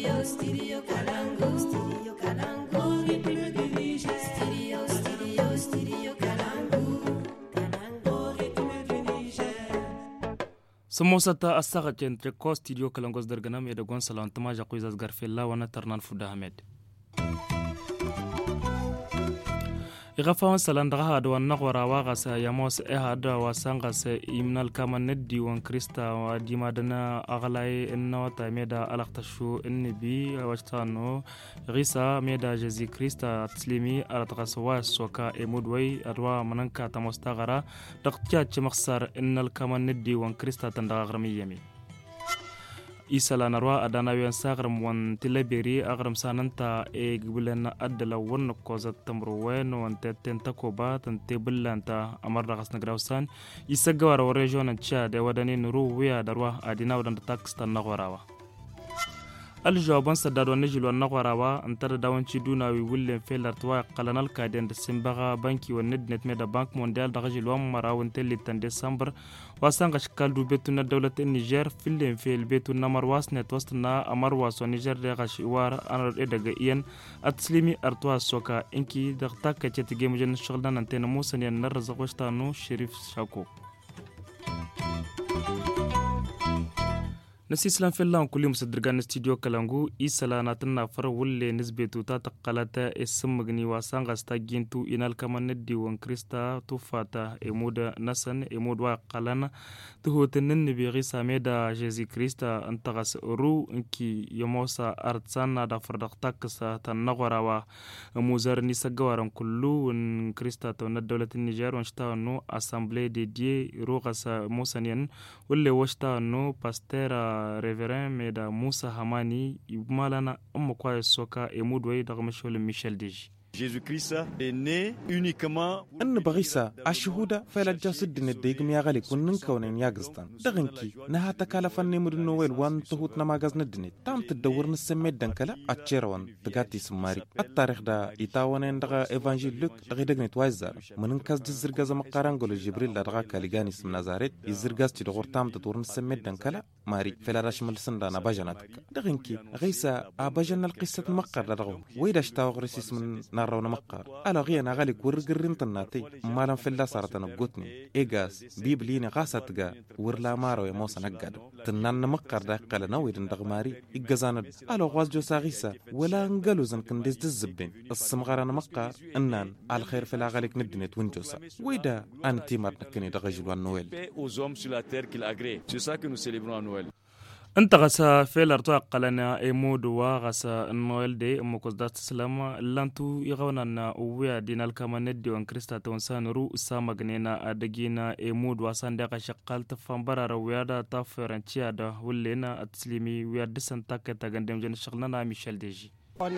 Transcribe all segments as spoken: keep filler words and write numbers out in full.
Stereo, stereo Kalangu, stereo Kalangu, Republic du Niger. Stereo, stereo, stereo Kalangu, Kalangu, Republic du Niger. Samosata asaga centre ko studio Kalangos darganam ya dagon salan tamaja kuizaz garfella wana tarnan fuda Ahmed. Igafawan salan daga hada wan naqwara waqasa yamos e hada wasanga se imnal kaman neddi wan krista wa dimadana aghlay innawata meda alaqtashu innabi wajtano risa meda jazi krista taslimi alatqaswa soka emudway arwa mananka tamostagara daqtiya chmakhsar innal kaman neddi wan krista tandaga gramiyami isala narwa adana wiyan sagram wan tilaberi agram sananta e gbulen adala won ko zatamro wen wan teten takoba tan tebulanta amarda gasna grawsan isagawara wa region cha de wadani nuru wiya darwa adina wadan tax tan nagwarawa aljawaban sadado nejilo nagwarawa antar dawanci duna wi wulle felartwa qalanal kaden de simbaga banki wan nednet meda bank mondial da gajilo marawon telitan december wasanga shikal du betuna dawlat Niger fillen fel betuna marwas net wastna amar waso Niger de gashi war anar daga iyan atslimi artwa soka inki da takka ce tige mujan shuglan antena musan yan nar zawastanu sharif shako nasi islam fillan kulli musaddirgan studio Kalangu isala natanna far wulle nisbetu ta taqalata ismagni wasanga stagintu inal kaman neddi wan krista tufata emuda nasan emudwa qalana tuhoten nabi gisa meda jezi krista antagas ru inki yamosa artsana da fardaqtaksa tan nagwarawa muzar ni sagawaran kullu wan krista to na dawlat Niger wan shtawno assemblée dédiée rugasa musanian wulle washtawno pastera Révérend Meda Moussa Hamani Malana Amokwa Soka et Moudoué d'Armachol Michel Deji. Jésus-Christ est né uniquement أن بغيسا الشهودة فلا جاسد نديق مياغالي كنن كونين ياغستان دغنكي نها تكالفا نمر نويل وان تهوت نماغاز ندني تام تدور نسمي دنكلا أتشيروان تغاتي سماري التاريخ دا إتاوانين دغا إيفانجيل لوك دغي دغني توازار منن كاز دي زرغاز مقارنغولو جبريل دغا كاليغاني سم نازاريت يزرغاز تي دغور تام تدور نسمي دنكلا ماري فلا راشمل سندانا باجاناتك دغنكي غيسا أباجان القصة مقر دغو ويداش تاوغرسيس من نارونا مقار ألا غيانا غالي كورغرين تناتي مالان فلا صارتنا بقوتني إيغاس بيبليني غاساتغا ورلا مارو يموسا نقادو تنان مقار دا قالا نويدن دغماري إيغازاند ألا غواز جو ساغيسا ولا نقالو زن كنديز دزبين السمغارانا مقار أنان على خير فلا غاليك ندني تونجوسا ويدا أنتي مارنكني دغجلوان نويل انت غسا فيلر تو قلنا ايمود وغسا النويل دي مكوزدات سلام لانتو يغونا ويا دينال كمان دي وان كريستا تونسان رو سامغنينا ادغينا ايمود واسان دغه شقال تفامبر رويادا تافرنتيا دا ولينا اتسليمي ويا دسن تاكتا غندم جن شغلنا ميشيل ديجي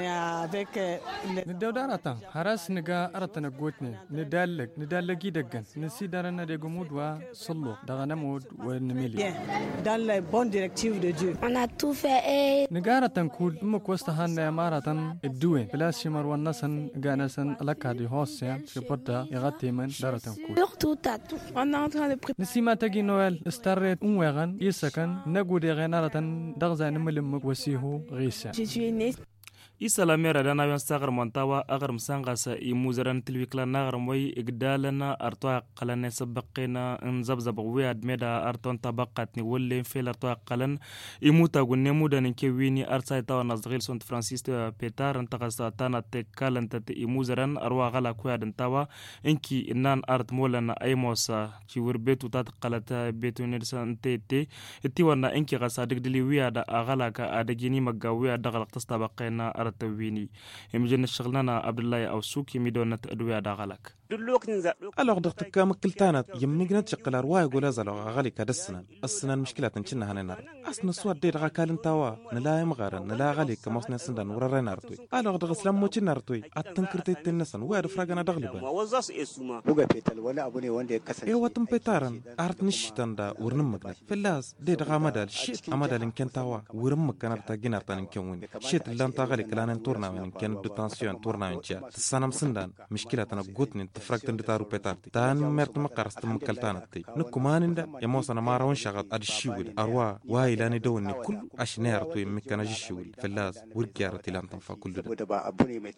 ندودارتا هراس نجا أرتنا قوتني ندالك ندالكي دقن نسي دارنا دقمود وصلو دغنا مود ونميلي dans la bonne directive de Dieu. On a tout fait. نجارة كول أمك وستهان مارة الدوين بلا شمر والنسن جانسن لك هذه هوسيا شبردا يغطي من دارة كول. Surtout tatou. On est en train de préparer. نسي ما تجي نويل استرت أموغن يسكن نقود غنارة دغزا نملمك وسيهو غيسا. Je suis née. isala mera dana yan sagar montawa agar msanga sa imuzaran tilwikla nagar moy igdalana artoa qalane sabaqina nzabzab wiad meda arton tabaqat ni wolle fel artoa qalan imuta gunne mudan ke wini arsa taw nazgil sont francis petar antaqasa tana tekalan tat imuzaran arwa gala kuadan tawa inki inan art molana aymosa ci wurbetu tat qalata betu nirsan tete tiwana inki gasa digdili wiada agala ka adagini magawiya dagal tastabaqina تويني يمجن الشغلانة عبد الله أو سوكي ميدونة أدوية داغلك ألوغ دغت كام قلتانات يمني قنات شقل أرواي قولا زلو غالي كاد السنان السنان مشكلة نشنا هننار أصنا سواد دير غاكال انتاوا نلا يمغارن نلا غالي كموسنا سندان ورا نارتوي ألوغ دغ سلام موتي نارتوي أتنكرتي تنسن واد فراغنا دغلبا إيه واتم بيتارن أرت نشتان دا ورنمك فلاس دير غامدال شيت أمدال إنكن تاوا ورمك كانت تاجينار تان إنكن شيت اللان تاغالي كلان تورنا من كان دو تانسيون تورنا من تيا تسانم سندان مشكلة أنا قوتني تفرق تندتارو بيتارتي تان مرت مقرست مكلتانتي نكمانندا يموسنا ما راون شغل الشيول أروا واي لاني دوني كل أشنير توي مكان الشيول فلاس ورجارتي لان تنفع كل ده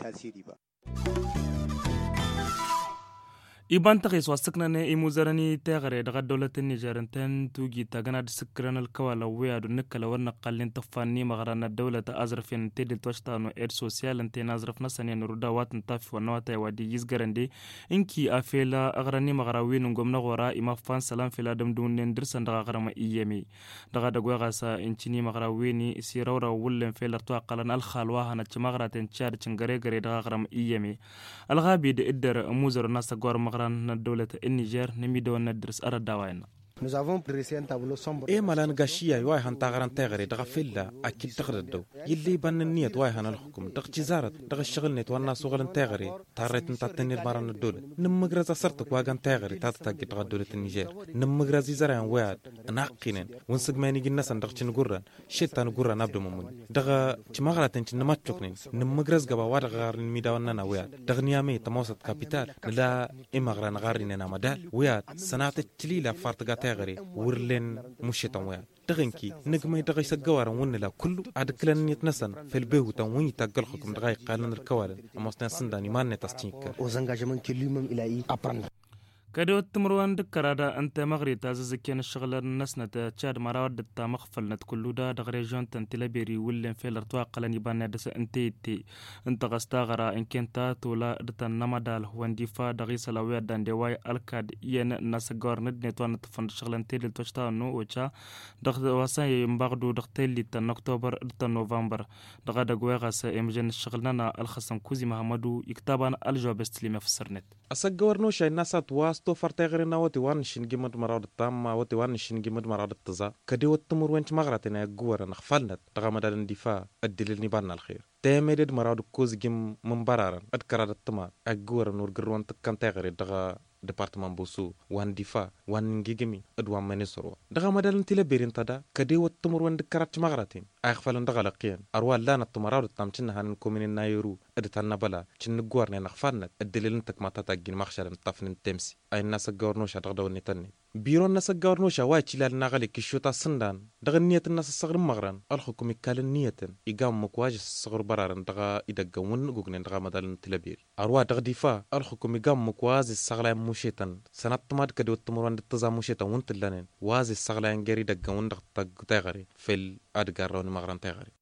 إبان تقيس واسكنا إيموزرني تغري دغ دولة النيجر انتن توجي تاغنا دسكرنا الكوالا ويادو نكلا ورنقالين تفاني مغرانا الدولة أزرفين تيدل توشتانو إيد سوسيال انتين أزرف نساني نرودا واتن تافي ونواتا وادي يزغرندي إنكي أفيلا أغراني مغراوين نغمنا غورا إما فان سلام فيلا دمدون ندرسان دغ غرما إيامي دغ دغوغا غاسا انتيني مغراويني سيرورا ولن فيلا رتواقلان الخالواها نتش مغراتين تشار تشنغري غري دغ غرما إيامي الغابي دي إدر موزر ناسا غور مغران الدولة النيجر نميدو ندرس أرداوين. Nous avons dressé un tableau sombre. إيه مالان غاشيا يواي هان تاغران تاغري دغ فيلا أكيد تغردو يلي بان النية واي هان الحكم دغ جزارة دغ الشغل نيت وانا سوغلن تاغري تاريت نتا تنير ماران الدولة نمغرازا سرتك واغان تاغري تاتاكي دغ دولة النيجر نمغرازي زرعان واد ناقينن ونسق ماني جنسان دغ تنغوران شيطان غوران أبدو ممون دغ تمغراتن نماتشوكنين نمغراز غبا واد غارن ميدا وانا واد دغ نيامي تموسط كابيتال لا إمغران غارين نامدال واد سنات تليلا فارتغا غري ورلين مشيتان ويا دغنكي نجمي دغي سجوارن ونلا كله عاد كلن يتنسن في البيو تنوي تاقل حكم دغاي قالن الكوالن امسنا سنداني ما نتاستينك aux engagements que lui-même il a eu à prendre. كدو تمروان دكرادا انت مغري تاززكين الشغل النسنة تشاد مراود تا مخفل نت كلو دا دغريجون تنتلبيري ولن فيلر تواقلني بان دس انتيتي انت غستاغرا ان كنتا تولا دتن نمدال ونديفا دغيس لويا دان ديواي الكاد ين ناسغور ند نتوان تفند شغل انتيل توشتا نو وچا دغ واسان يمبغدو دغتيلي تن اكتوبر تن نوفمبر دغ دغويغاس امجن الشغلنا الخصم كوزي محمدو يكتابان الجواب استلمه في السرنت اسغور نو شي ناسات واستو فرتغرنا وتي وان شينغيمد مراد تام وتي وان شينغيمد مراد تزا كدي وتمر وانت مغراتنا غور نخفلنت دغمدال اندفاع الدليل نبان الخير تيميد مراد كوز جيم منبرارن ادكراد التما اغور نور غروان تكان تغري دغ ديبارتمان بوسو وان دفاع وان جيجمي ادوان منسرو دغا مدال تلبيرين تدا كدي وتمر وند كرات مغراتين اخفلن دغا لقيان اروال لانا تمراد تامتن هان كومين نايرو ادتنا بلا تشن غورن نخفلنت الدليل انتك ما تتاجين مخشر طفن تمسي اي الناس غورنوش دغدو نيتني بيرو الناس غورنوش واي تشلال نغلي كشوتا سندان دغ نيه الناس الصغر مغران الحكم كال نيتن يقام مكواج الصغر برارن دغا يدغون غوغن دغا مدال تلبير اروا دغ دفاع الحكم يقام مكواز الصغلا مشيتن سنات ماد كدو تمرون دتزا مشيتن ونت لنن واز الصغلا غيري دغون دغ تغري في الادغارون مغران تغري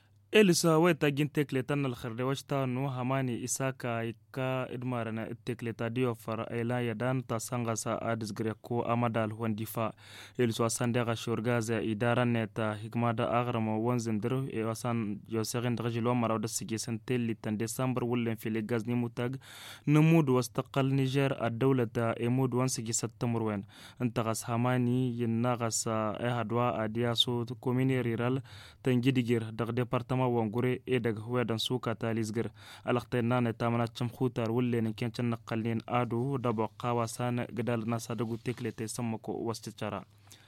إلسا ويتا جين تكليتان الخرد وشتا نو هماني إساكا إكا إدمارنا التكليتا ديو فر إلا يدان تاسانغاسا آدز غريكو أمدال واندفاع إلسوا ساندغا شورغازا إدارة نتا حكمادا أغرم وانزندرو إيواسان يوسيغين دغجلو مراود السيجيسان تيلي تان ديسامبر ولن في لغاز نموتاغ نمود واستقل نيجر الدولة إمود وانسيجيسات تمروين انتغاس هماني يناغاسا إهدوا أدياسو كوميني ريرال تنجيديجير دغ ديبارتمان وانغوري إيدغ ويدان سوكا تاليزغر الأختنان تامنا تشمخوتار ولين كينشن نقلين آدو دابو قاواسان قدال ناسا دغو تكليتي سمكو واستشارا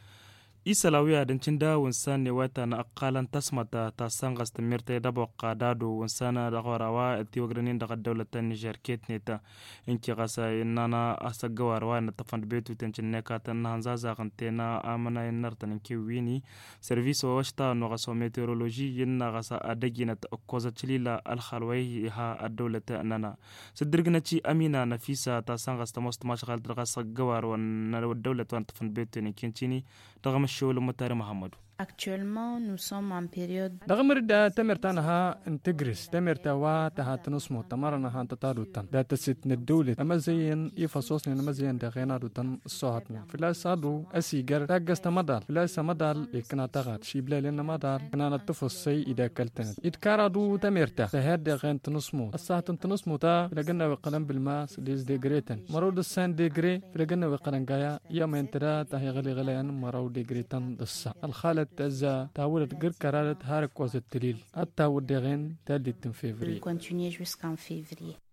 إسلاوية دنشندا ونسان نواتا أقالا تسمتا تاسانغاس تميرتي دابو قادادو ونسانا دغوراوا تيوغرنين دغ الدولة النيجر كيتنيتا إنكي غاسا إنانا أساقوار وانا تفند بيتو تنشنكا تنهانزازا غنتينا آمنا ينرتن إنكي ويني سيرفيسو واشتا نغاسو ميتيرولوجي ينا غاسا أدقينة أكوزا تشليلا الخالوي ها الدولة أنانا سدرقناتي أمينا نفيسا تاسانغاس تموست ماشغال دغاسا قوار وانا الدولة وان تفند بيتو نكينتيني دغم الشغل متاري محمد. Actuellement, nous sommes en période. دغمر دا تمرتانها انتجرس تمرتا وا تهاتنس مؤتمرنا هان تطاروتن دا تست ندولة اما زين يفصوصني اما زين دا غينا دوتن الصوهاتنا فلا صادو اسيجر تاقست مدال فلا سمدال لكنا تغات شيبلا لنا مدال كنا نتفصي اذا كلتنت اتكاردو تمرتا فهاد دا غين تنسمو الساعتن تنسمو تا لقنا وقلم بالماس ليز ديجريتن مرود السان ديجري لقنا وقلن قايا يوم انترا تهي غلي غليان مرود ديجريتن دسا الخالة تزا تاولت غير قرارة هارك وزت تليل التاول دغين تالي تن فيفري continuer jusqu'en février.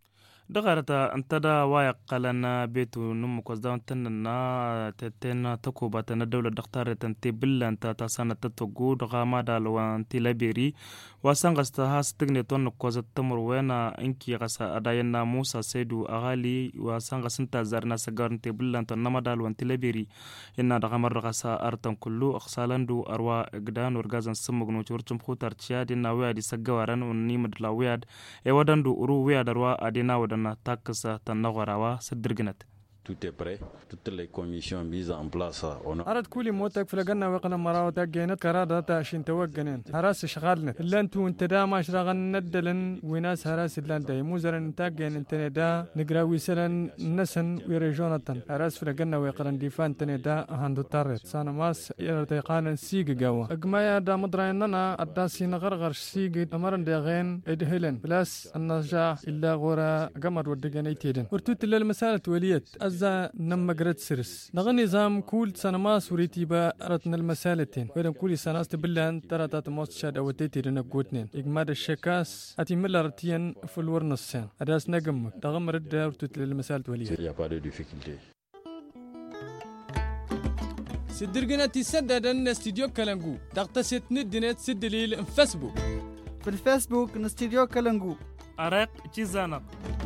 دغرتا انتدا وايقلنا بيتو نم كوزدان تننا تتنا تكوبا تن الدولة دختار تنتي بلا انت تسانة تتوغو دغاما دالوان تلابيري وسانغستها ستغني تون كوزت تمر وينا انكي غسا اداينا موسى سيدو اغالي وسانغسنتا زارنا سغارن تبلا انت نما دالوان تلابيري ان دغامر غسا ارتن كلو اخسالندو اروا اغدان ورغازن سمغنو چورچم خوتار تشاد ناويا دي سغوارن ونيمد لاوياد اي ودندو رو ويا دروا ادينا ودنا تاكسا تنغوراوا سدرغنت. Tout est prêt, toutes les commissions mises en place. أرد كل موتك فلقنا وقنا مراو تاجينت كرادة تاشين توجنين هراس شغالنا إلا أنتو أنت دا ما شغال ندلن وناس هراس إلا أنت موزرن تاجين أنت دا نقراوي سلن نسن ويرجونتن هراس فلقنا وقنا ديفان تندا هندو تارت سانا ماس يرتقان سيج جوا أجمعي دا مدريننا أداسي نغرغر سيج أمرن داغين إدهلن بلاس النجاح إلا غورا قمر ودقني تيدن ورتوت للمسالة وليت ذا نم قرد سرس نغني نظام كل سنة ما سوريتي با رتنا المسالتين ويرم كل سنة استبلان ترى تاتموس شاد أو تيتي رنا قوتنين إجماد الشكاس أتي ملارتين في الورن السن أداس نجم تغم رد ورتوت للمسالة وليه سدرجنا تسدد أن استديو كلامجو تغتسل ندنت سدليل فيسبوك في الفيسبوك نستديو كلامجو أرق تيزانا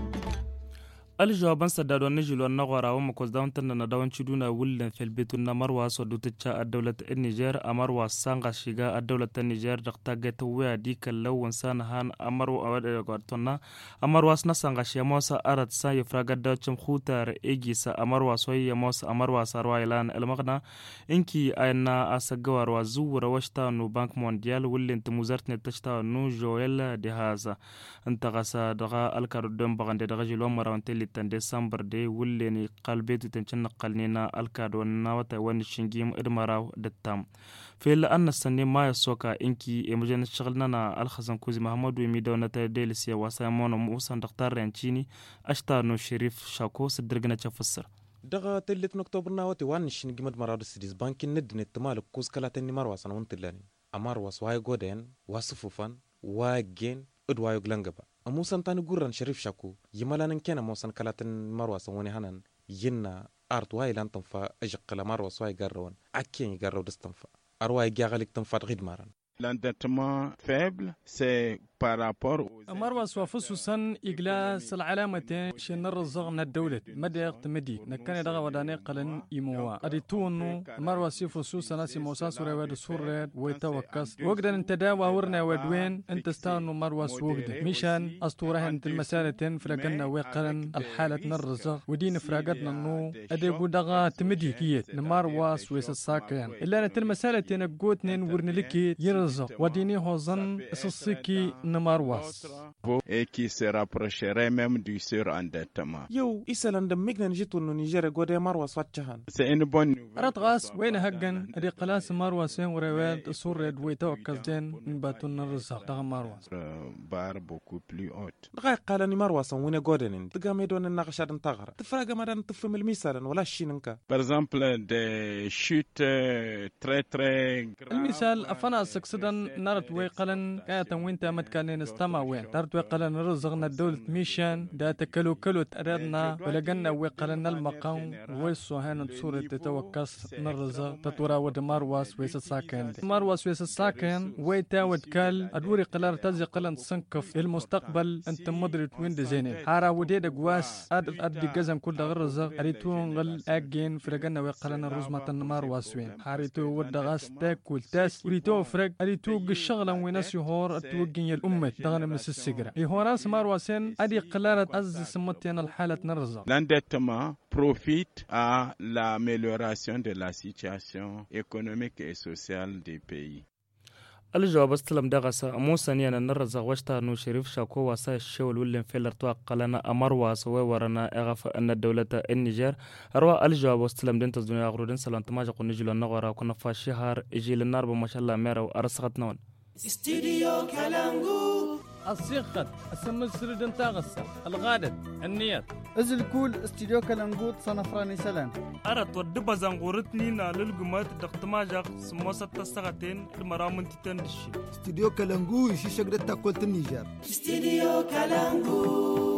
الجوابان سدادو نجلو النغورا ومكوزداون تننا داون شدونا ولن في البيت النمروا صدوتتشا الدولة النيجر أمروا سانغا شيغا الدولة النيجر دقتاقيت ويا ديك اللو انسان هان أمروا أودغورتونا أمروا سنا سانغا شياموسا أرد سان يفراغ الدوشم خوتار إيجيسا أمروا سوي يموس أمروا ساروايلان المغنى إنكي أينا أساقوار وزور وشتانو بانك مونديال ولن تموزرتني تشتانو جويل دهازا انتغسا دغا الكاردون بغاندي دغا جلو مراونتي تن ديسمبر دي وليني قلبيتو تنشن قلنينا الكادو ناوتا وان شنجيم ادمراو دتام في لأن السنة ما يسوكا إنكي إمجان شغلنا الخزن كوزي محمد وميدونا تديلسيا وسامون وموسان دكتور رانشيني أشتانو شريف شاكو سدرقنا تفسر دغا تلت نكتوبر ناوتي وان شنجيم ادمراو سيديز بانكي ندن التمالك كوز كالاتني مرواسان وانتلاني أمارواس واي غودين واسفوفان واجين ادوايو غلنغبا أموسان تاني قرن شريف شاكو يمالانا كينا موسان كالاتن مرواسا وني هنان ينا أرت واي لان تنفا أجقلا مرواس واي قروان أكين يقرو دستنفا أرواي جاغاليك تنفا غيد ماران. L'endettement faible, c'est par rapport aux... أمر وصفصوصا إجلاس العلامتين شنر الزغ من الدولة مدى مدي نكان دغا وداني قلن إيموا أديتونو أمر وصفصوصا ناسي موسى سورة ود سورة ويتوكس وقدر انت داوا ورنا ودوين انت استانو مرواس وقد ميشان أسطورة انت المسالتين فرقنا ويقلن الحالة نرزغ ودين فرقتنا انو أديبو دغا تمدي كيت نمارواس ويسساكيان إلا نت المسالتين قوتنين ورنلكي يرزغ وديني هوزن سسيكي نمارواس et qui se rapprocherait même du surendettement. Yo, isalan da mignan jitu no Niger gode marwas watchahan. C'est une bonne nouvelle. رتغاس وين هجن ادي قلاس مرواسين وريواد سورد ويتوكس دين باتون الرزق دغ مارواس بار beaucoup plus haute. دغ قالني مارواس وين غودن تقام يدون النقشات انتغر تفرق مدان تفهم المثال ولا شيننكا. Par exemple des chutes très très graves. المثال افنا سكسدن نرت ويقلن كاتا وينت متكانين استمع وين نرت ويقلن رزقنا الدولة ميشان دا تكلو كلو تأردنا ولقنا ويقلن المقام ويسو هان صورة تتوكس نرزق تطورا ود مارواس ويس الساكن مارواس ويس الساكن ويتا ودكال ادوري قلار تزي قلن سنكف المستقبل انت مدري وين دزينين حارا وديد قواس اد ادي قزم كل دغ الرزق اريتون غل اجين فرقنا ويقلن الرزمة مارواس وين حاريتو ود غاس تاكل تاس وريتو فرق اريتو قشغلا ويناس يهور اتوقين الأمة دغنا مس السجرة يهوراس مارواسين ادي قلارة از سمتين الحالة نرزق. L'endettement profite à l'amélioration de la situation économique et sociale des pays. الجواب استلم دغسا موسى نيانا نرزق وشتا نو شريف شاكو واسا الشول ولن فيلر توقع لنا أمر واسوي ورنا اغف أن الدولة النيجر أروا الجواب استلم دين تزدوني أغرودين سلام تماجق نجيل النغورا كنا فاشيهار إجيل النار بما شاء الله ميرا وأرسخت نون استديو كالانغو الصيقت اسم السردن تاغسا الغادد النيات ازل كول استديو كالانغوت صنفراني سلام أرد ودبا زنغورتني نالل قمات دقتماجق سموسة تستغتين المرامن تتندشي استديو كالانغو يشي شقرة تاكولت النيجر استديو كالانغو